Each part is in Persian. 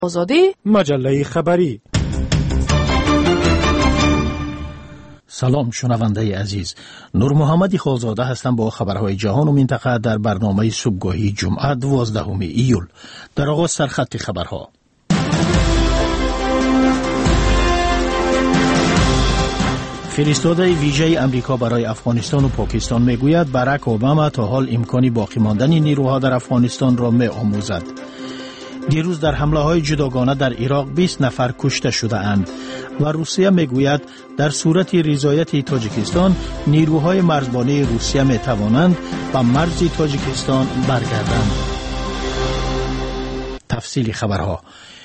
آزادی مجله خبری. سلام شنونده عزیز، نور محمدی خالزاده هستم با خبرهای جهان و منطقه در برنامه صبحگاهی جمعه 12 ایول. در آغاز سرخط خبرها. فرستاده ویژه امریکا برای افغانستان و پاکستان میگوید باراک اوباما تا حال امکانی باقی ماندن نیروها در افغانستان را می‌آموزد. دیروز در حمله‌های جداگانه در عراق 20 نفر کشته شده اند و روسیه میگوید در صورت رضایت تاجیکستان نیروهای مرزبانی روسیه میتوانند به مرز تاجیکستان برگردند. تفصیل خبرها.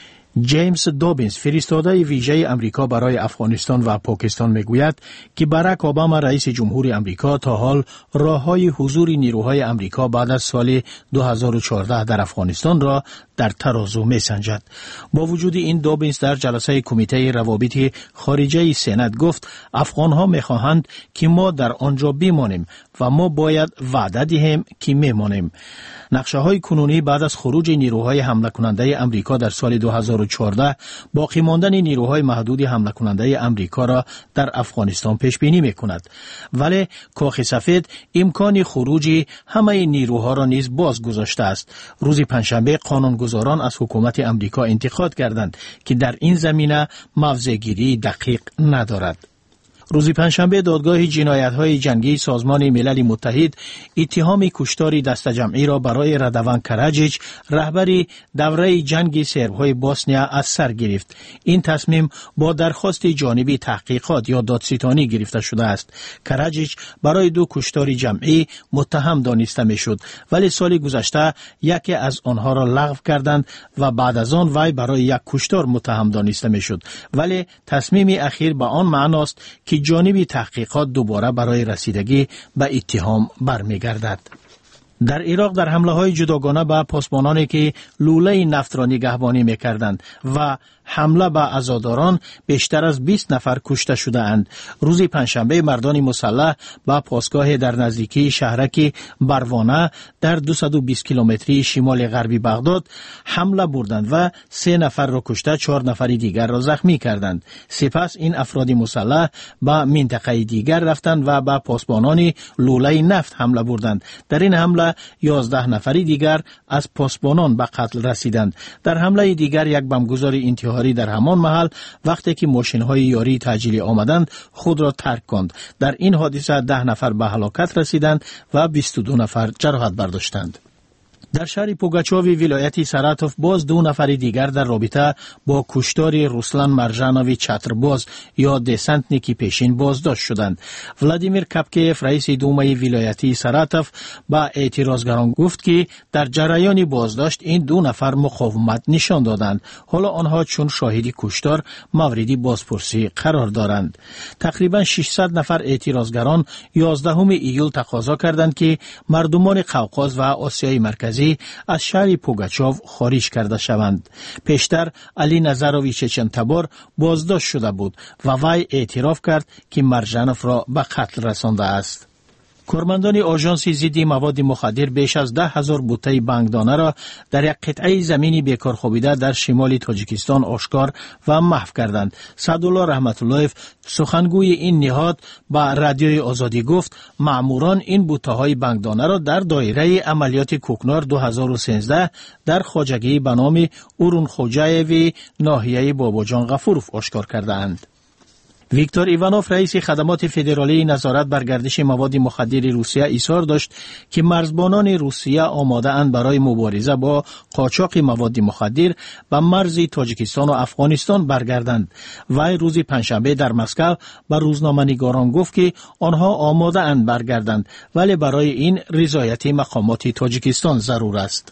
جیمز دوبینز فرستاده ویژه امریکا برای افغانستان و پاکستان میگوید که باراک اوباما رئیس جمهور امریکا تا حال راههای حضور نیروهای امریکا بعد از سال 2014 در افغانستان را در ترازو میسنجد. با وجود این دوبینز در جلسه کمیته روابط خارجه سنا گفت افغانها میخواهند که ما در آنجا بمانیم و ما باید وعده دهیم که میمانیم. نقشه های کنونی بعد از خروج نیروهای حمله کننده امریکا در سال 2014 باقی ماندن نیروهای محدود حمله کننده امریکا را در افغانستان پیش بینی میکند، ولی کاخ سفید امکان خروج همه نیروها را نیز باز گذاشته است. روز پنجشنبه قانونگذاران از حکومت امریکا انتقاد کردند که در این زمینه موضع‌گیری دقیق ندارد. روز پنجشنبه دادگاه جنایت‌های جنگی سازمان ملل متحد اتهام کشتار دسته جمعی را برای ردوان کراجیچ رهبر دوره جنگ سرب‌های بوسنیا از سر گرفت. این تصمیم با درخواست جانبی تحقیقات یا دادستانی گرفته شده است. کراجیچ برای 2 کشتار جمعی متهم دانسته می‌شد، ولی سال گذشته یکی از آنها را لغو کردند و بعد از آن وی برای 1 کشتار متهم دانسته می‌شد، ولی تصمیم اخیر به آن معناست که جانب تحقیقات دوباره برای رسیدگی به اتهام برمیگردد. در عراق در حمله‌های جداگانه به پاسبانانی که لوله نفت را نگهبانی می‌کردند و حمله به عزاداران بیشتر از 20 نفر کشته شده اند. روز پنجشنبه مردان مسلح به پاسگاه در نزدیکی شهرک بروانه در 220 کیلومتری شمال غربی بغداد حمله بردند و 3 نفر را کشته 4 نفر دیگر را زخمی کردند. سپس این افراد مسلح به منطقه دیگر رفتند و به پاسبانان لوله نفت حمله بردند. در این حمله 11 نفر دیگر از پاسبانان به قتل رسیدند. در حمله دیگر یک بمبگذار انتحاری در همان محل وقتی که ماشین‌های یاری تعجیلی آمدند خود را ترک کند. در این حادثه 10 نفر به هلاکت رسیدند و 22 نفر جراحت برداشتند. در شهر پوگاچوی ولایت ساراتوف باز 2 نفر دیگر در رابطه با کشتار روسلان مرجانوی چترباز یا دسنتنیکی پیشین بازداشت شدند. ولادیمیر کپکیف رئیس دومه ولایتی ساراتوف با اعتراضگران گفت که در جریان بازداشت این 2 نفر مقاومت نشان دادند. حالا آنها چون شاهد کشتار موردی بازپرسی قرار دارند. تقریبا 600 نفر اعتراضگران 11 ایول تقاضا کردند که مردمان قوقاز و آسیای مرکزی از شهر پوگاچوف خارج کرده شوند. پیشتر علی نظرویچ چنتبار بازداشت شده بود و وی اعتراف کرد که مرجانوف را به قتل رسانده است. کارمندان آژانس ضد مواد مخدر بیش از 10,000 بوته بانکدانه را در یک قطعه زمینی بیکار خوابیده در شمال تاجیکستان آشکار و محو کردند. سعدالله رحمت اللهیف سخنگوی این نهاد به رادیوی آزادی گفت مأموران این بوته‌های بانکدانه را در دایره عملیات کوکنار 2013 در خواجگی به نام اورون خوجایوی ناحیه باباجان غفورف آشکار کردند. ویکتور ایوانوف رئیس خدمات فدرالی نظارت بر گردش مواد مخدر روسیه اصرار داشت که مرزبانان روسیه آماده اند برای مبارزه با قاچاق مواد مخدر به مرز تاجیکستان و افغانستان برگردند. وی روز پنجشنبه در مسکو به روزنامه‌نگاران گفت که آنها آماده اند برگردند، ولی برای این رضایت مقامات تاجیکستان ضرور است.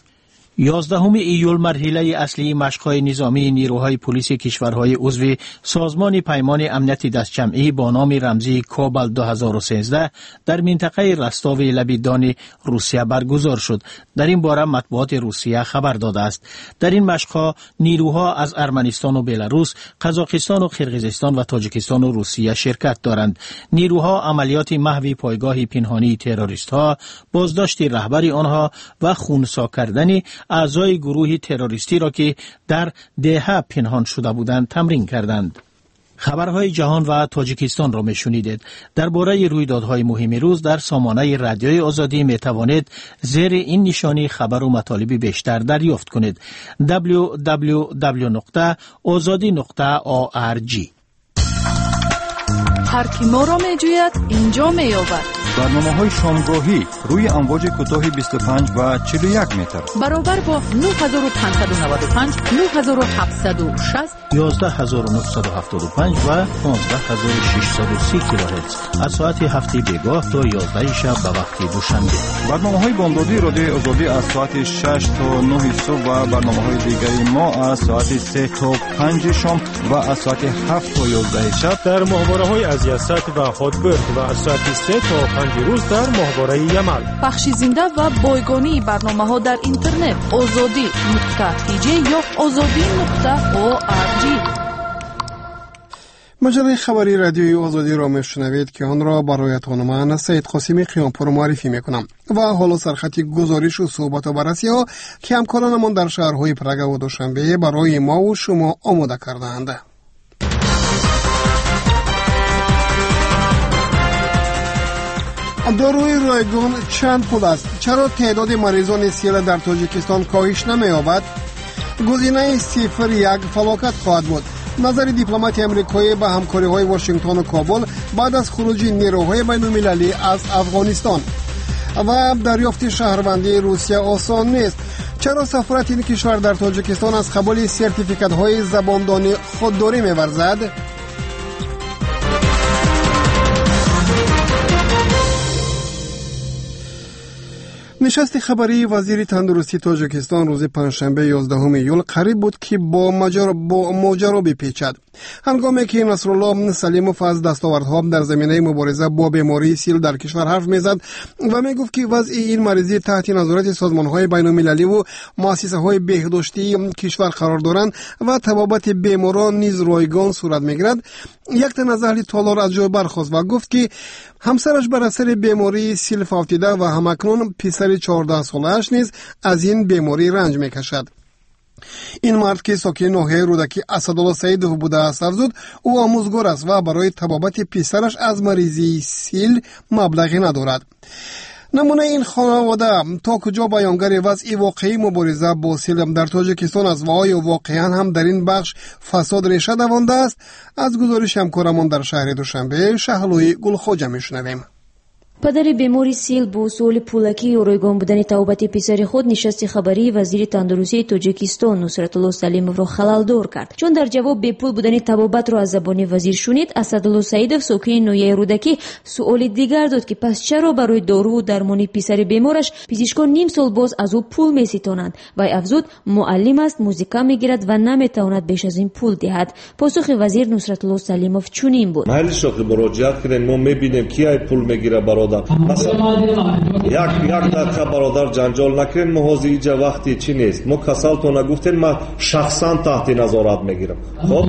11 ایول مرحله اصلی مشق‌های نظامی نیروهای پلیس کشورهای عضو سازمان پیمان امنیت دستجمعی با نام رمزی کابل 2013 در منطقه رستاو لبیدان روسیه برگزار شد. در این باره مطبوعات روسیه خبر داده است. در این مشق‌ها نیروها از ارمنستان و بلاروس، قزاقستان و قرقیزستان و تاجیکستان و روسیه شرکت دارند. نیروها عملیات محو پایگاه پنهانی تروریست‌ها، بازداشت رهبر آنها و خونسا کردن اعضای گروه تروریستی را که در دهه پنهان شده بودند تمرین کردند. خبرهای جهان و تاجیکستان را میشنیدید. درباره رویدادهای مهم روز در سامانه رادیوی آزادی می توانید زیر این نشانی خبر و مطالب بیشتر دریافت کنید. www.azadi.org. هر کی ما را می جوید اینجا می یابد. برنامه‌های شامگاهی روی امواج کوتاه 25 و 41 متر برابر با 9595 9760 11975 و 15630 کیلوهرتز از ساعت هفته بیگاه تا 11 شب به وقت دوشنبه. برنامه‌های بامدادی رادیوی آزادی از ساعت 6 تا 9 صبح و برنامه‌های دیگری ما از ساعت 3 تا 5 شام و از ساعت 7 تا 11 شب در ماهواره‌های از یاست و هاتبرگ و از ساعت 3 تا 5 روز در ماهواره یمل. پخش زنده و بایگانی برنامه‌ها در اینترنت azadi.tj یا azadi.org. مجله خبری رادیوی آزادی را میشنوید که آن را برایتان من سید قاسمی قیامپور معرفی میکنم و حالا سرخط گزارش و صحبت و بررسی ها که همکارانمان در شهرهای پرگ و دوشنبه برای ما و شما آماده کردند. داروی رایگان چند پول است؟ چرا تعداد مریضان سیل در تاجیکستان کاهش نمی‌یابد؟ گزینه 01 فلاکت خواهد بود. نظر دیپلمات امریکایی به همکاری‌های واشنگتن و کابل بعد از خروج نیروهای بین‌المللی از افغانستان. و دریافت شهروندی روسیه آسان نیست. چرا سفارت این کشور در تاجیکستان از قبول سرتیفیکات‌های زباندانی خودداری می‌ورزد؟ نشست خبری وزیر تندرستی تاجیکستان روز پنجشنبه 11 ایول قریب بود که با ماجرا بپیچد. هنگامی که نصرالله سلیموف از دستاوردها در زمینه مبارزه با بیماری سیل در کشور حرف میزد و میگفت که وضع این مریضی تحت نظارت سازمان‌های بین‌المللی و مؤسسه‌های بهداشتی کشور قرار دارند و طبابت بیماران نیز رایگان صورت میگیرد، یک تن از اهل تالار از جای برخاست و گفت که همسرش بر اثر بیماری سیل فوتیده و همکنون پسر 14 سالش نیز از این بیماری رنج میکشد. این مرد که ساکن ناحیه رودکی اسدالله سیدوف بوده است افزود او آموزگار است و برای طبابت پسرش از مریضی سیل مبلغی ندارد. نمونه این خانواده تا کجا بیانگر وضع واقعی مبارزه با سیل در تاجیکستان است و آیا واقعا هم در این بخش فساد ریشه دوانده است؟ از گزارش همکارمان در شهر دوشنبه شهلوی گلخوجه میشنویم. پدر بیماری سیل با اصول پولکی و رایگان بودن توبت پسر خود نشست خبری وزیر تندرستی تاجیکستان نصرتالله سلیموف را خلالدار کرد. چون در جواب به پول بودن توبت را از زبان وزیر شنید، اسدالله سیدوف ساکن ناحیه رودکی سؤال دیگر داد که پس چرا برای دارو و درمان پسر بیمارش پزشکان نیم سال باز از او پول می‌ستانند؟ و افزود معلم است، موزیکا میگیرد و نمیتواند بیش از این پول دهد. پاسخ وزیر نصرتالله سلیموف چنین بود: محل شغل مراجعت کردن ما می‌بینیم کی پول میگیره برادر. مثلا یک دقیقه برادر جنجال نکنین، محاضی اینجا وقتی چی نیست. ما کسالتون نگفتین ما شخصا تحت نظارت میگیرم. خب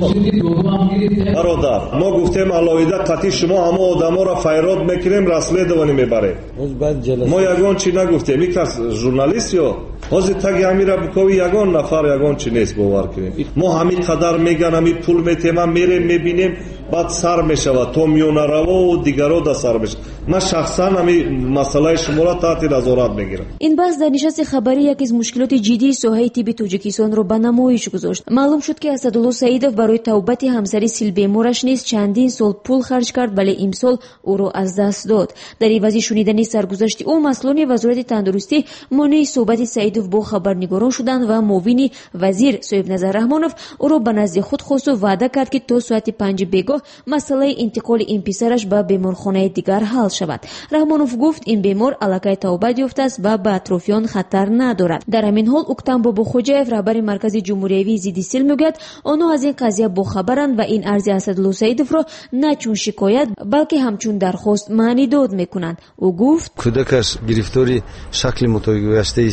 برادر ما گفتیم علاوه قطعی شما همه آدما را فیراد میکنیم رسله دوانی میبریم. ما یگان چی نگفتیم. یک از ژورنالیست یا حاضر تگ امیره بکوی یگان نفر یگان چی نیست باور کنیم. ما همین قدر میگن همین پول میتیم میریم میبینیم بعد سر میشود تو میونه روا و دیگرها دا سر میشه. من شخصا همین مسئله شما را تحت نظارت میگیرم. این بحث در نشست خبری یکی از مشکلات جدی ساحه طب تاجیکستان را به نمایش گذاشت. معلوم شد که اسدالله سیدوف برای توبت همسری سیل بیمارش نیز چندین سال پول خرج کرد ولی امسال او را از دست داد. در عوض شنیدن سرگذشت او مسئولان وزارت تندرستی مانع صحبت سیدوف با خبرنگاران شدند و معاون وزیر صاحب نظر رحمانوف او را به نزد خود خواست و وعده کرد که تا ساعت 5 بیگاه مسئله انتقال این پسرش به بیمارخانه دیگر حل شود. رحمانوف گفت این بیمار الکی توبت یافته است و به اطرافیان خطر ندارد. در همین حال اوکتام بابو خوجاєв رهبر مرکز جمهوری ضد سیل میگوید آنها از این قضیه باخبرند و این عرض اسدالله سیدوف را نه چون شکایت بلکه همچون درخواست معنی داد میکنند. او گفت کودکش گرفتاری شکل متوجه سیل است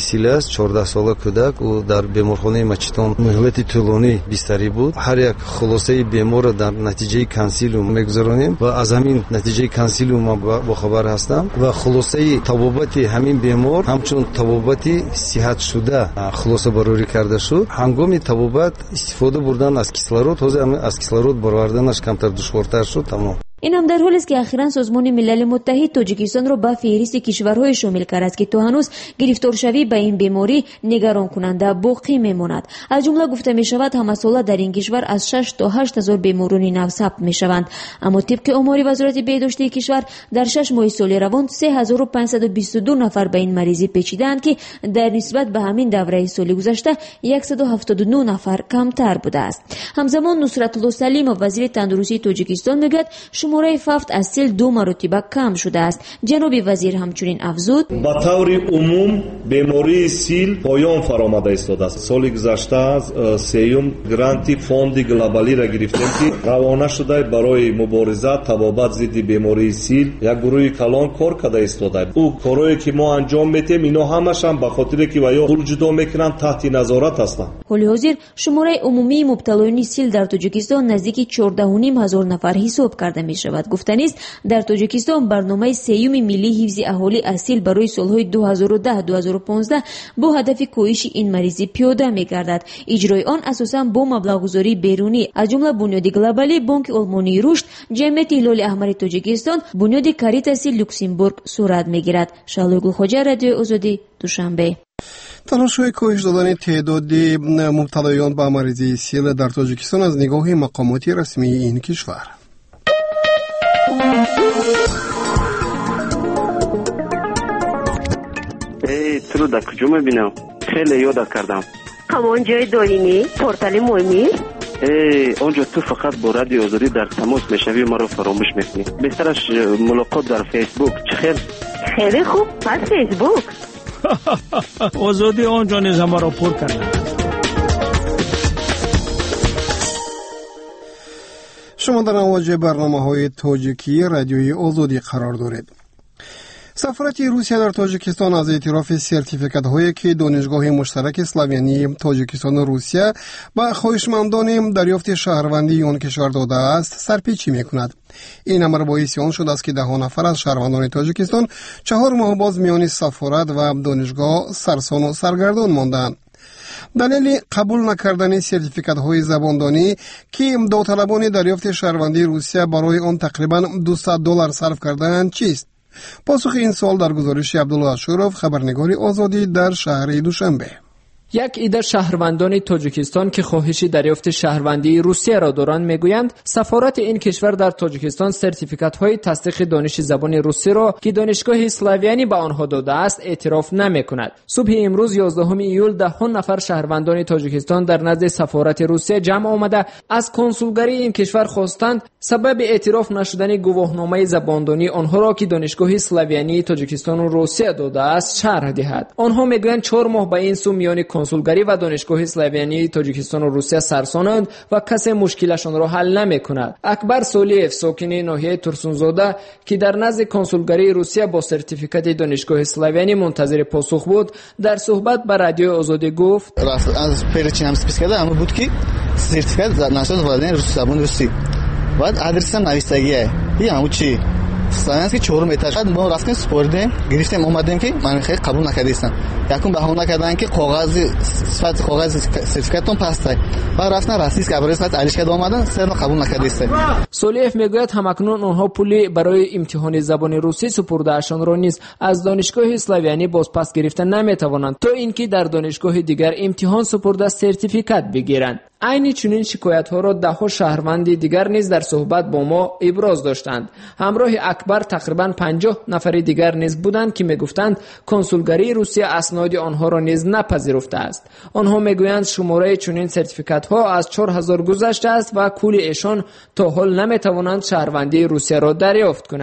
است 14 ساله کودک و در بیمارخانه مچتان مهلت طولانی بیستری بود. هر یک خلاصه بیمار در نتیجه کانسیلیوم میگذاریم و از همین نتیجه کانسیلیوم با خبر هستم و خلاصه طبابت همین بیمار همچون طبابت صحت شده خلاصه بروری کرده شد. هنگام طبابت استفاده بردن از کیسلارود تازه از کیسلارود برآوردنش کمتر دشوارتر شد. تمام. این هم در حالی است که اخیراً سازمان ملل متحد تاجیکستان را به فهرست کشورهای شامل کرد است که تا هنوز گرفتارشوی به این بیماری نگران کننده باقی میماند. از جمله گفته می شود همه ساله در این کشور از 6 تا 8 هزار بیماران نو ثبت می شوند. اما طبق آمار وزارت بهداشتی کشور در 6 ماه سال روان 3522 نفر به این مریضی پیچیدند که در نسبت به همین دوره سال گذشته 179 نفر کمتر بوده است. همزمان نصرت الله سلیم وزیر تندرستی تاجیکستان میگوید شماره فقط از سیل 2 مرتبه کم شده است. جناب وزیر همچنین افزود با طور عموم بیماری سیل پایان فرآمده ایستاده است. سال گذشته از سیوم گرانتی فوند گلوبالی را گرفتیم که روانه شده برای مبارزه تبابت ضد بیماری سیل یک گروه کلان کار کرده ایستاده. او کارهایی که ما انجام میدیم اینا همش هم به خاطر که ویا پول جدا میکنن تحت نظارت هستند. حال حاضر شماره عمومی مبتلایان سیل در تاجیکستان نزدیک 14,500 نفر حساب کرده می شود. گفتنی است در تاجیکستان برنامه سیوم ملی حفظ اهالی اصیل برای سالهای 2010-2015 با هدف کاهش این مریضی پیاده می‌گردد. اجرای آن اساساً با مبلغ‌گذاری بیرونی از جمله بنیاد گلوبالی، بانک آلمانی رشد، جمعیت هلال احمر تاجیکستان، بنیاد کاریتاس لوکسمبورگ صورت می‌گیرد. شالوی خواجه، رادیو آزادی، دوشنبه. تلاش‌های کاهش دادن تعداد مبتلایان به مریضی سیل در تاجیکستان از نگاه مقامات رسمی این کشور. تو در کجا میبینم؟ خیلی یاد کردم. همان جای دارینی؟ پورتال مهمی؟ آنجا تو فقط با رادیو آزادی در تماس میشوی ما رو فراموش میکنی. بهترش ملاقات در فیسبوک. چخیر؟ خیلی خوب. پس فیسبوک آزادی آنجا نیز ما را پر کرده. شما در امواج برنامه‌های تاجیکی رادیوی آزادی قرار دارید. سفارت روسیه در تاجیکستان از اعتراف سرتیفیکات هایی که دانشگاه مشترک اسلامی تاجیکستان و روسیه به خواهشمندان دریافت شهروندی آن کشور داده است سرپیچی می‌کند. این امر باعث آن شده است که 10 نفر از شهروندان تاجیکستان 4 ماه باز میان سفارت و دانشگاه سرسان و سرگردان ماندند. دلیل قبول نکردن سرتیفیکات های زباندانی که داوطلبان دریافت شهروندی روسیه برای آن تقریبا $200 صرف کردند چیست؟ پاسخ این سوال در گزارش عبدالله اشورov، خبرنگار آزادی در شهر دوشنبه. یک عده شهروندان تاجیکستان که خواهش دریافت شهروندی روسیه را دارند میگویند سفارت این کشور در تاجیکستان سرتیفیکات های تصدیق دانش زبان روسی را که دانشگاه اسلاویانی به آنها داده است اعتراف نمیکند. صبح امروز 11 ایول 10 نفر شهروندان تاجیکستان در نزد سفارت روسیه جمع آمده از کنسولگری این کشور خواستند سبب اعتراف نشدن گواهنامه زباندانی آنها را که دانشگاه اسلاویانی تاجیکستان و روسیه داده است شرح دهد. آنها میگویند 4 ماه به این سو میان کنسولگری و دانشگاه اسلاویانی تاجیکستان و روسیه سرسانند و کسی مشکلشان را حل نمی‌کند. اکبر سولیف ساکن ناحیه ترسونزاده که در نزد کنسولگری روسیه با سرتیفیکات دانشگاه اسلاویانی منتظر پاسخ بود در صحبت با رادیو آزادی گفت از перечень هم списка да ҳам буд ки сертификат нашод владени рус забони русӣ баъд адресам навистагие и ҳаму чи славянс ки 4 этаж мо растем спордем гирифтем омадем ки ман хеле қабул накардистам якум баҳона кардан ки коғази сифат коғази сертификатон пастай ва рафтан российский образец алишкада омадан серно қабул накардистам. سولیف میگوید همکنون آنها پولی برای امتحان زبان روسی سپردهشان را نیز از دانشگاه اسلاویانی بازپس گرفته نمیتوانند تا اینکه در دانشگاه دیگر امتحان سپرده سرتیفیکات بگیرند. عین چنین شکایت ها را 10 شهروند دیگر نیز در صحبت با ما ابراز داشتند. همراه اکبر تقریبا 50 نفر دیگر نیز بودند که میگفتند کنسولگری روسیه اسناد آنها را نیز نپذیرفته است. آنها میگویند شماره چنین سرتیفیکات ها از 4000 گذشته است و کل ایشان تا حال نمیتوانند شهروندی روسیه را دریافت کنند.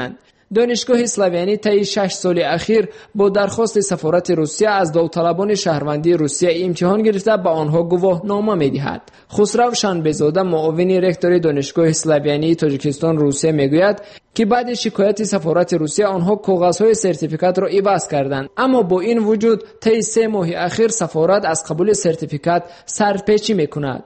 دانشگاه اسلاویانی طی 6 سال اخیر با درخواست سفارت روسیه از داوطلبان شهروندی روسیه امتحان گرفته به آنها گواهنامه می‌دهد. خسرو شنبه‌زاده معاون رکتور دانشگاه اسلاویانی تاجیکستان روسیه میگوید که بعد شکایت سفارت روسیه آنها کاغذهای سرتیفیکات را عوض کردند، اما با این وجود طی 3 ماه اخیر سفارت از قبول سرتیفیکات سرپیچی میکند.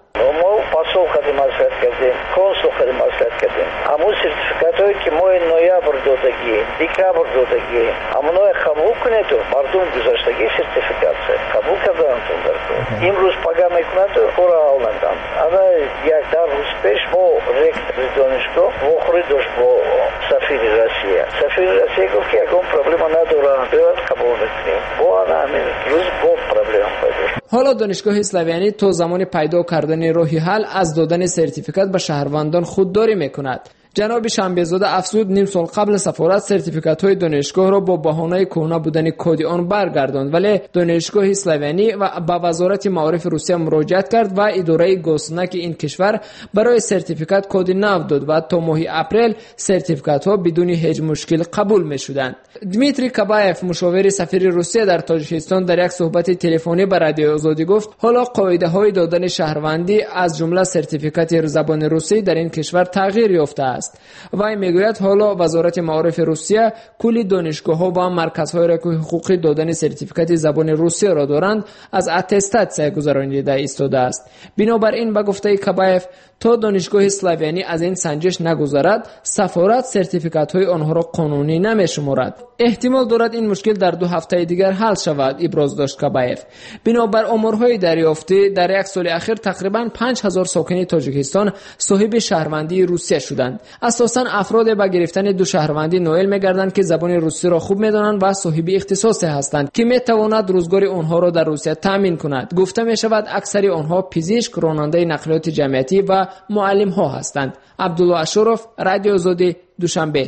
کنسول خدمت کردیم. همون سرتیفیکات هایی که ماه نوامبر دادگی، دکامبر دادگی، همون های قبول کنید و مردم گذاشتگی سرتیفیکات قبول کردن تون درکو. امروز پگاه میکنند و خورا آلندن. اما یک در روز پیش با رکتور دانشگاه مخوری داشت با سفیر روسیه. سفیر روسیه گفت که اگه پروبلم ندارن بیاد قبول میکنیم. با همین روز با پروبلم پیدا. حالا دانشگاه اسلاویانی تا زمان پیدا کردن راهی حل از دادن سرتیفیکات به شهروندان خودداری میکند. جناب شنبه‌زاده افزود نیم سال قبل سفارت سرتیفیکات‌های دانشگاه را با بهانه کهنه بودن کد آن برگرداند، ولی دانشگاه اسلاویانی و به وزارت معارف روسیه مراجعت کرد و اداره گوسنک این کشور برای سرتیفیکات کد نو داد و تا ماه اپریل سرتیفیکات‌ها بدون هیچ مشکل قبول می‌شدند. دمیتری کابایف مشاور سفیر روسیه در تاجیکستان در یک صحبت تلفنی با رادیو آزادی گفت حالا قاعده‌های دادن شهروندی از جمله سرتیفیکات زبان روسی در این کشور تغییر یافته است. وی میگوید حالا وزارت معارف روسیه کلی دانشگاه‌ها و مرکزهای را که حقوقی دادن سرتیفیکات زبان روسی را دارند از اتستات گذرانیده ایستاده است. بنابراین به گفته کابایف تا دانشگاه اسلاویانی از این سنجش نگذرد سفارت سرتیفیکات‌های آنها را قانونی نمی‌شمارد. احتمال دارد این مشکل در 2 هفته دیگر حل شود، ابراز داشت کابایف. بنابر آمارهای دریافتی در یک سال اخیر تقریباً 5000 ساکن تاجیکستان صاحب شهروندی روسیه شدند. اساساً افراد با گرفتن 2 شهروندی نوئل می‌گردند که زبان روسی را خوب می‌دانند و صاحب اختصاص هستند که می‌تواند روزگار آنها را در روسیه تامین کند. گفته می‌شود اکثر آنها پزشک، راننده نقلیات جمعیتی و معلم‌ها هستند. عبدالله اشرف، رادیو آزادی، دوشنبه.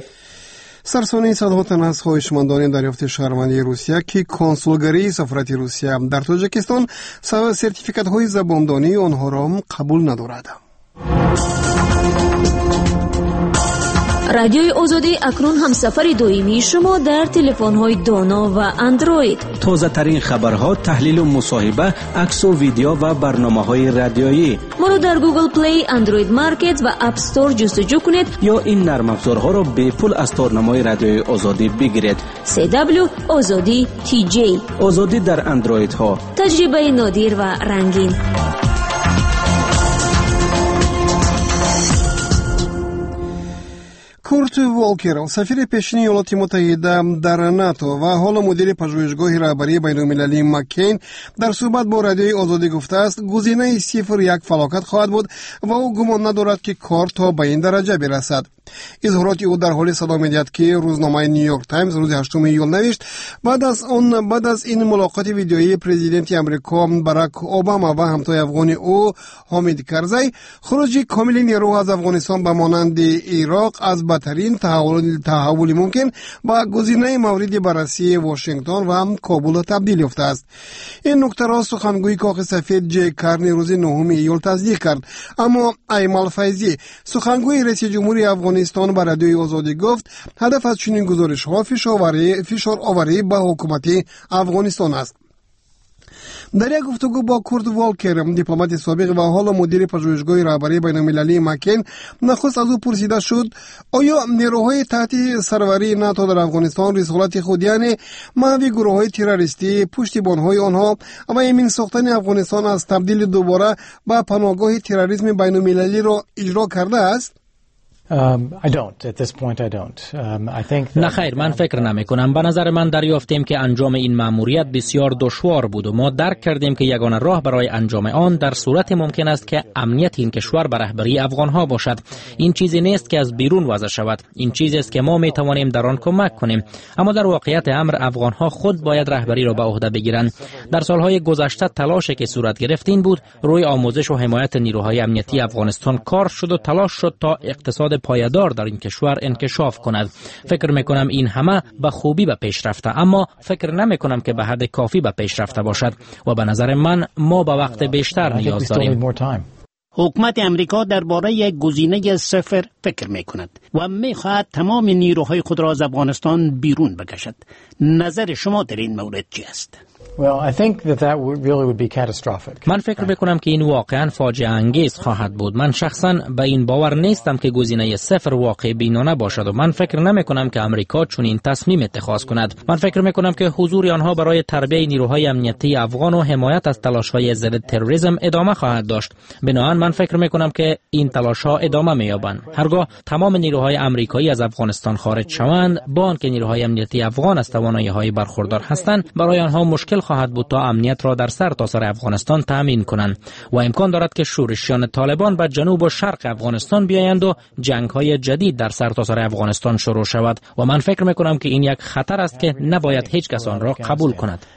سرسانه صدها تن از خواهشمندان دریافت شهروندی روسیه که کنسولگری سفارت روسیه در تاجیکستان سرتیفیکات های زباندانی آنها را قبول ندارد. رادیوی آزادی اکنون هم سفر دائمی شما در تلفن‌های دانا و اندروید. تازه ترین خبرها، تحلیل و مصاحبه، عکس و ویدیو و برنامه‌های رادیویی. ما را در گوگل پلی، اندروید مارکت و اپ استور جستجو کنید یا این نرم افزارها را به پول از تارنمای رادیوی آزادی بگیرید. CW آزادی TJ. آزادی در اندروید ها. تجربه نادر و رنگین. کورت والکر، سفیر پیشین ایالات متحده در ناتو و حالا مدیر پژوهشگاه رهبری بین‌المللی مکین در صحبت با رادیوی آزادی گفته است گزینه 0-1 فلاکت خواهد بود و او گمان ندارد که کار تا به این درجه برسد. اظهارات او در حال صدا می‌دهد که روزنامه نیویورک تایمز روز 8 ایول نوشت بعد از این ملاقات ویدیویی پرزیدنت آمریکا باراک اوباما و همتای افغانی او حامد کرزی، خروج کامل نیرو از افغانستان به مانند عراق از بدترین تحول ممکن با گزینه مورد بررسی واشنگتن و کابل تبدیل یافته است. این نکته را سخنگوی کاخ سفید جی کارنی روز 9 ایول تصدیق کرد، اما ایمال فیضی سخنگوی رئیس جمهوری افغانستان به رادیوی آزادی گفت هدف از چنین گزارش‌ها فشار آوری به حکومت افغانستان است. در یک گفتگو با کورت والکر، دیپلمات سابق و حالا مدیر پژوهشگاه رهبری بین‌المللی مکین، نخست از او پرسیده شد آیا نیروهای تحت سروری ناتو در افغانستان رسالت خود یعنی محوی گروه‌های تروریستی، پشتیبان‌های آنها و ایمن ساختن افغانستان از تبدیل دوباره به پناهگاه تروریسم بین‌المللی را اجرا کرده است؟ I don't. At this point I don't. I think نه خیر، من فکر نمی کنم. به نظر من دریافتیم که انجام این مأموریت بسیار دشوار بود و ما درک کردیم که یگانه راه برای انجام آن در صورت ممکن است که امنیت این کشور به رهبری افغانها باشد. این چیزی نیست که از بیرون وضع شود. این چیزی است که ما می توانیم در آن کمک کنیم. اما در واقعیت امر افغانها خود باید رهبری را به عهده بگیرند. در سالهای گذشته تلاشی که صورت گرفت این بود روی آموزش و حمایت نیروهای امنیتی افغانستان کار شد و تلاش شد تا اقتصاد پایدار در این کشور انکشاف کند. فکر میکنم این همه به خوبی به پیش رفته، اما فکر نمیکنم که به حد کافی به پیش رفته باشد و به نظر من ما به وقت بیشتر نیاز داریم. حکومت امریکا درباره یک گزینه صفر فکر می‌کند و می‌خواهد تمام نیروهای خود را از افغانستان بیرون بکشد. نظر شما در این مورد چی است؟ Well, I think that really would be catastrophic. من فکر میکنم که این واقعا فاجعه انگیز خواهد بود. من شخصا به این باور نیستم که گزینه صفر واقع بینانه باشد و من فکر نمیکنم که امریکا چنین تصمیم اتخاذ کند. من فکر میکنم که حضور آنها برای تربیت نیروهای امنیتی افغان و حمایت از تلاش‌های ضد تروریسم ادامه خواهد داشت. بنابراین من فکر میکنم که این تلاش‌ها ادامه می‌یابند. هرگاه تمام نیروهای آمریکایی از افغانستان خارج شوند، با آنکه نیروهای امنیتی افغان از توانایی‌های برخوردار هستند، برای آنها مشکل خواهد بود تا امنیت را در سرتاسر افغانستان تأمین کنند و امکان دارد که شورشیان طالبان به جنوب و شرق افغانستان بیایند و جنگ‌های جدید در سرتاسر افغانستان شروع شود و من فکر می‌کنم که این یک خطر است که نباید هیچ کس آن را قبول کند.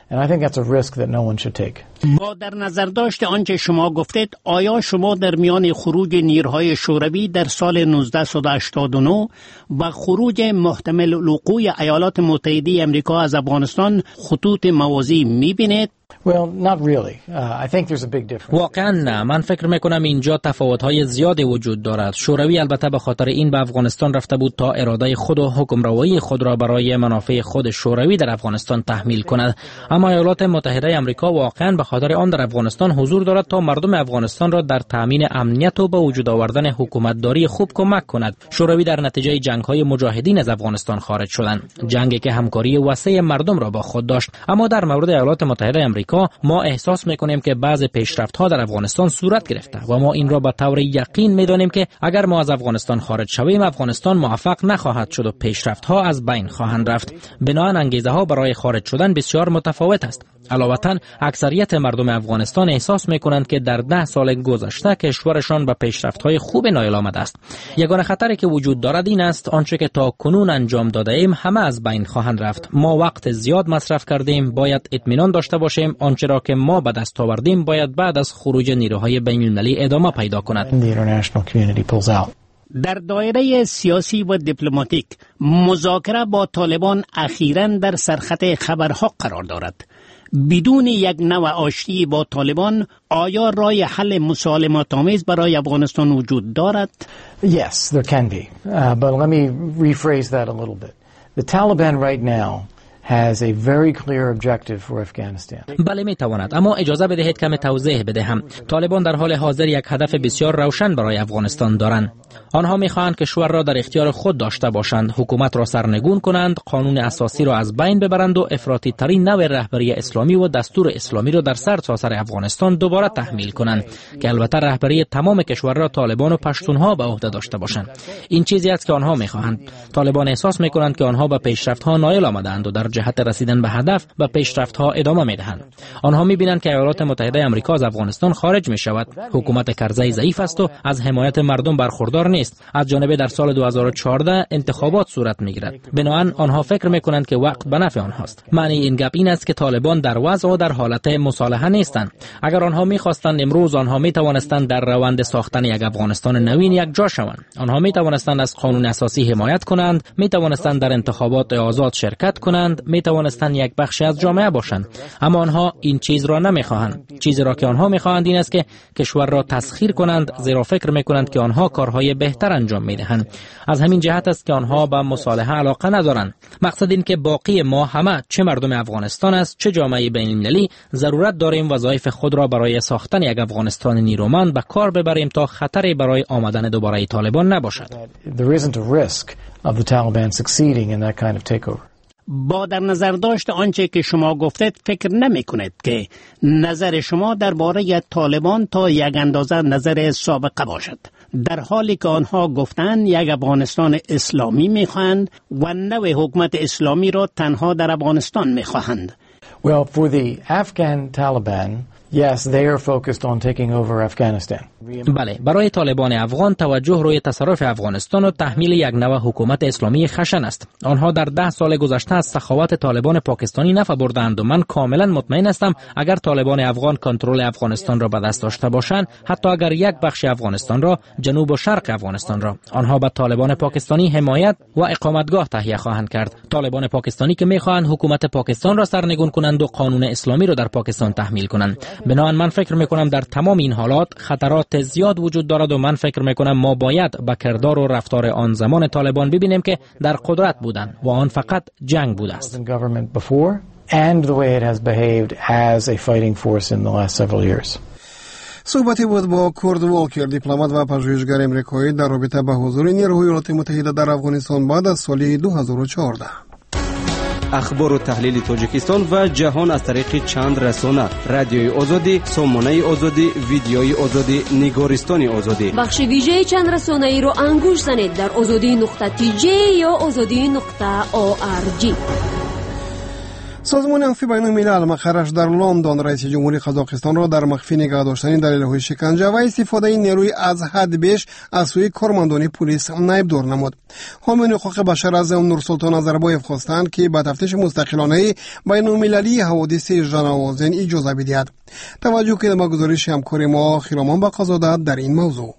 با در نظر داشت آنچه شما گفتید، آیا شما در میان خروج نیروهای شوروی در سال 1989 و خروج محتمل الوقوع ایالات متحده آمریکا از افغانستان خطوط موازی می‌بینید؟ Well, not really. I think there's a big difference. واقعا نه. من فکر میکنم اینجا تفاوت‌های زیادی وجود دارد. شوروی البته به خاطر این به افغانستان رفته بود تا اراده خود و حکمروایی خود را برای منافع خود شوروی در افغانستان تحمیل کند. اما ایالات متحده آمریکا واقعا به خاطر آن در افغانستان حضور دارد تا مردم افغانستان را در تامین امنیت و به وجود آوردن حکومتداری خوب کمک کند. شوروی در نتیجه جنگ‌های مجاهدین از افغانستان خارج شدند. جنگی که همکاری وسیع مردم را با خود داشت. اما در مورد ایالات متحده آمریکا ما احساس میکنیم که بعض پیشرفت‌ها در افغانستان صورت گرفته و ما این را به طور یقین میدانیم که اگر ما از افغانستان خارج شویم، افغانستان موفق نخواهد شد و پیشرفت‌ها از بین خواهند رفت. بنابراین انگیزه‌ها برای خارج شدن بسیار متفاوت است. علاوه اکثریت مردم افغانستان احساس میکنند که در 10 سال گذشته کشورشان به پیشرفت‌های خوب نایل آمده است. یگانه خطری که وجود دارد این است آنچه که تا کنون انجام داده ایم همه از بین خواهند رفت. ما وقت زیاد مصرف کردیم، باید اطمینان داشته باشیم آنچه را که ما به دست آوردیم باید بعد از خروج نیروهای بین‌المللی ادامه پیدا کند. در دایره سیاسی و دیپلماتیک مذاکره با طالبان اخیراً در سرخط خبرها قرار دارد. بدون یک نوع آشتی با طالبان آیا راه حل مسالمت‌آمیز برای افغانستان وجود دارد؟ Yes, there can be. But let me rephrase that a little bit. The Taliban right now has a very clear objective for Afghanistan. بله میتواند، اما اجازه بدهید کمی توضیح بدهم. طالبان در حال حاضر یک هدف بسیار روشن برای افغانستان دارند. آنها میخواهند کشور را در اختیار خود داشته باشند، حکومت را سرنگون کنند، قانون اساسی را از بین ببرند و افراطی ترین نوع رهبری اسلامی و دستور اسلامی را در سرتاسر افغانستان دوباره تحمیل کنند که البته رهبری تمام کشور را طالبان و پشتونها به عهده داشته باشند. این چیزی است که آنها میخواهند. طالبان احساس میکنند که آنها به پیشرفت‌ها نایل آمدند و در جهت رسیدن به هدف به پیشرفت‌ها ادامه میدهند. آنها میبینند که ایالات متحده آمریکا از افغانستان خارج میشود. حکومت کرزی ضعیف است و از حمایت مردم برخوردار نیست. از جانب در سال 2014 انتخابات صورت میگیرد. بنابراین آنها فکر میکنند که وقت به نفع آنهاست. معنی این گپ این است که طالبان در وضع و در حالت مصالحه نیستند. اگر آنها میخواستند امروز آنها میتوانستند در روند ساختن یک افغانستان نوین یک جا شوند. آنها میتوانستند از قانون اساسی حمایت کنند، میتوانستند در انتخابات آزاد شرکت کنند، میتوانستند یک بخشی از جامعه باشند. اما آنها این چیز را نمیخواهند. چیزی را که آنها میخواهند این است که کشور را تسخیر کنند، زیرا فکر میکنند که آنها کارهای بهتر انجام میدهند. از همین جهت است که آنها به مصالحه علاقه ندارند. مقصد این که باقی ما همه، چه مردم افغانستان است چه جامعه بین‌المللی، ضرورت داریم وظایف خود را برای ساختن یک افغانستان نیرومند به کار ببریم تا خطری برای آمدن دوباره طالبان نباشد. با در نظر داشت آنچه که شما گفتید فکر نمی کنید که نظر شما درباره طالبان تا یک اندازه نظر سابقه باشد، در حالی که آنها گفتند یک افغانستان اسلامی میخواهند و نوع حکومت اسلامی را تنها در افغانستان میخواهند. Well, for the Afghan Taliban, yes, they are focused on taking over Afghanistan. بله، برای طالبان افغان توجه روی تصرف افغانستان و تحمیل یک نوع حکومت اسلامی خشن است. آنها در 10 سال گذشته از سخاوت طالبان پاکستانی نفع بردند و من کاملا مطمئن هستم اگر طالبان افغان کنترل افغانستان را به دست داشته باشند، حتی اگر یک بخش افغانستان را، جنوب و شرق افغانستان را، آنها به طالبان پاکستانی حمایت و اقامتگاه تهیه خواهند کرد. طالبان پاکستانی که میخواهند حکومت پاکستان را سرنگون کنند و قانون اسلامی را در پاکستان تحمیل کنند. بنابراین من فکر میکنم در تمام این حالات خطرات نقط زیاد وجود دارد و من فکر میکنم ما باید به کردار و رفتار آن زمان طالبان ببینیم که در قدرت بودند و آن فقط جنگ بوده است. And the way it has behaved as a fighting force in the last several years. صحبتی بود با کورت والکر، دیپلمات و پژوهشگر امریکایی در رابطه با حضور نیروهای ایالات متحده در افغانستان بعد از سال 2014. اخبار و تحلیل تاجیکستان و جهان از طریق چند رسانه: رادیوی آزادی، سامانه آزادی، ویدیوی آزادی، نگارستان آزادی. بخش ویژه چند رسانه‌ای رو انگوش زنید در azadi.tj یا azadi.org. سازمان عفو بین الملل مقرش در لندن رئیس جمهوری قزاقستان را در مخفی نگه داشتن دلایل شکنجه و استفاده نیروی از حد بیش از سوی کارمندان پلیس نایبدار نمود. حامیان حقوق بشر از نورسلطان نظربایف خواستند که به تفتیش مستقلانه بین المللی حوادث ژناوازن اجازه بدهد. توجه کنید به گزارش همکار ما خیرامان بقازاده در این موضوع.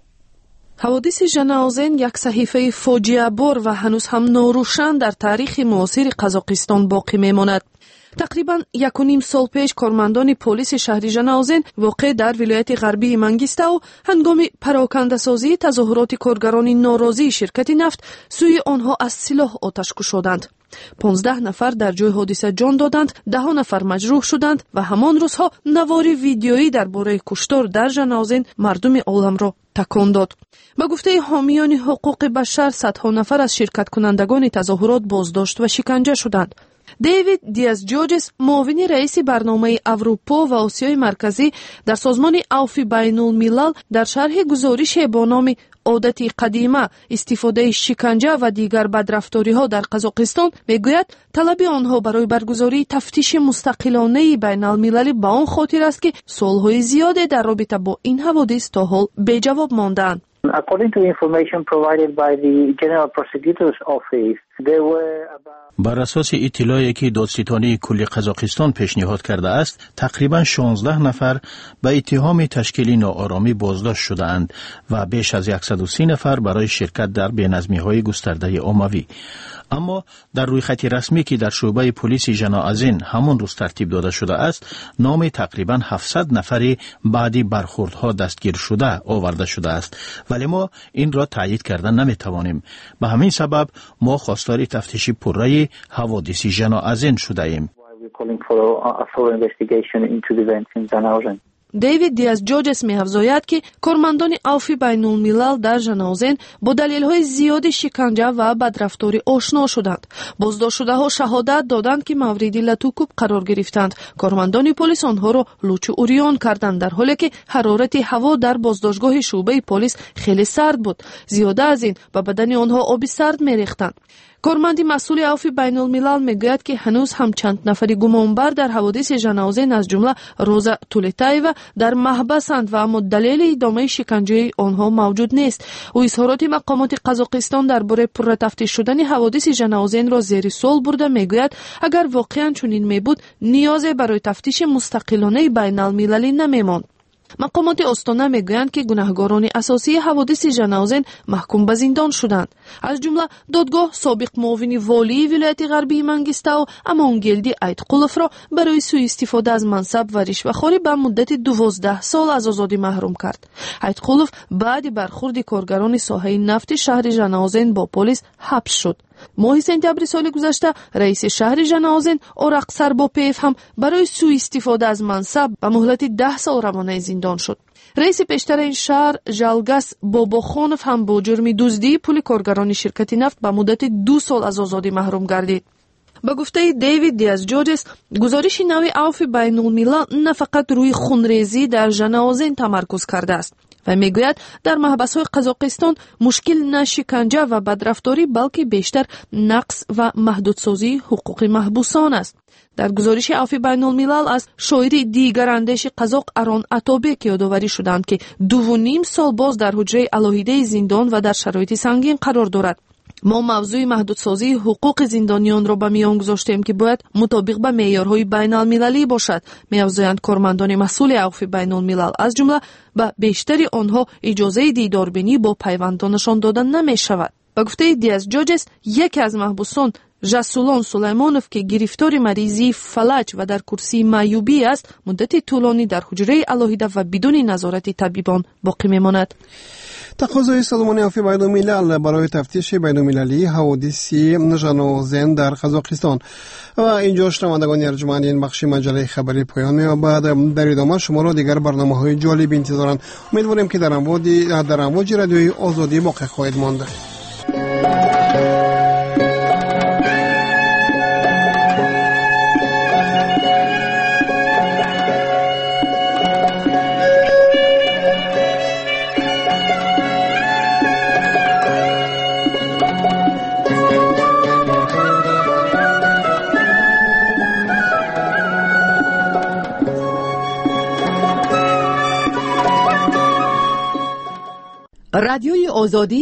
حوادث ژناوازن یک صحیفه فاجعه بار و هنوز هم ناروشن در تاریخ معاصر قزاقستان باقی میماند. تقریباً 1.5 سال پیش کارمندان پلیس شهر ژناوازن واقع در ولایت غربی منگیستاو هنگام پراکنده سازی تظاهرات کارگران ناراضی شرکت نفت سوی آنها از سلاح آتش کشیدند. 15 نفر در جای حادثه جان دادند، 10 نفر مجروح شدند و همان روزها نواری ویدیویی درباره کشتار در ژناوازن مردم عالم را تکان داد. با گفته حامیان حقوق بشر صدها نفر از شرکت کنندگان تظاهرات بازداشت و شکنجه شدند. دیوید دیاز جورجس، معاون رئیس برنامه اروپا و آسیای مرکزی در سازمان عفو بین الملل، در شرح گزارش با نام عادت قدیمه استفاده شکنجه و دیگر بدرفتاری ها در قزاقستان میگوید طلب آنها برای برگزاری تفتیش مستقلانه بین المللی به آن خاطر است که سالهای زیاده در رابطه با این حوادث تا حال بی جواب ماندند. According to information provided by the General Prosecutor's Office, there were بر اساس اطلاعی که دادستانی کل قزاقستان پیشنهاد کرده است، تقریباً 16 نفر به اتهام تشکیل ناآرامی بازداشت شده‌اند و بیش از 130 نفر برای شرکت در بی‌نظمی‌های گسترده عمومی. اما در روی خط رسمی که در شعبه پلیس ژناوازن همون روز ترتیب داده شده است، نام تقریباً 700 نفری بعدی برخوردها دستگیر شده آورده شده است، ولی ما این را تایید کردن نمیتوانیم. به همین سبب ما خواستار تفتیش پررأی حوادث ژناوازن شده ایم. دیوید دیاز جورجس می‌افزاید که کارمندان عفو بین الملل در ژناوازن با دلایل‌های زیاد شکنجه و بدرفتاری آشنا شدند. بازداشت شده‌ها شهادت دادند که مورد لطوکوب قرار گرفتند. کارمندان پلیس آنها را لوچ و اوریان کردند، در حالی که حرارت هوا در بازداشتگاه شعبه پلیس خیلی سرد بود. زیاده از این به بدن آنها آب سرد می‌ریختند. کارمند مسئول عفو بین الملل میگوید که هنوز هم چند نفری گمانبر در حوادث ژناوازن از جمله روزا تولتایوا در محبسند و اما دلیل ادامه شکنجه آنها موجود نیست. او اظهارات مقامات قزاقستان درباره پرتفتیش شدن حوادث ژناوازن را زیر سوال برده میگوید اگر واقعا چنین میبود نیازی برای تفتیش مستقلانه بین المللی نمیماند. مقامات استانه میگویند که گناهکاران اساسی حوادث ژناوازن محکوم به زندان شدند. از جمله دادگاه سابق معاون والی ولایت غربی منگیستاو امانگلدی ایتقولوف را برای سوء استفاده از منصب و رشوه‌خوری به مدت 12 سال از آزادی محروم کرد. ایتقولوف بعد برخورد کارگران ساحه نفت شهر ژناوازن با پلیس حبس شد. ماه سپتامبر سال گذشته رئیس شهر ژناوازن اوراق سرباپیف هم برای سوء استفاده از منصب به مهلت 10 سال روانه زندان شد. رئیس پیشتر این شهر ژالگاس باباخانوف هم با جرم دزدی پول کارگران شرکت نفت به مدت 2 سال از آزادی محروم گردید. با گفته دیوید دیاز جورجس، گزارش نوی عفو بین الملل نه فقط روی خونریزی در ژناوازن تمرکز کرده است و میگوید در محبس‌های قزاقستان مشکل نه شکنجه و بدرفتاری بلکه بیشتر نقص و محدودسازی حقوق محبوسان است. در گزارش عفو بین الملل از شاعر دیگر اندیش قزاق اران اتابک یادآوری شدند که 2.5 سال باز در حجره علاهیده زندان و در شرایط سنگین قرار دارد. ما موضوع محدودسازی حقوق زندانیان را به میان گذاشتیم که باید مطابق به معیارهای بین المللی باشد. می‌افزایند کارمندان مسئول عفو بین الملل از جمله به بیشتری آنها اجازه دیداربینی با پیوندانشان دادن نمی شود. با گفته دیاز جورجس، یکی از محبوسان жасулон сулаймонов ки гирифтори маризии фалаҷ ва дар курсии маъюбӣ аст муддати тӯлонӣ дар ҳуҷраи алоҳида ва бидуни назорати табибон боқӣ мемонад. тақозои созмони афи байнулмилал барои тафтиши байнулмилалии ҳаводиси жанозен дар қазоқистон. ва инҷо шунавандагони арҷуманд ин бахши маҷалаи хабарӣ поён меёбад. дар идома шуморо дигар барномаҳои ҷолиб интизоранд. умедворем ки дар амвоҷи радиои озодӣ боқӣ хоҳед монд. رادیوی آزادی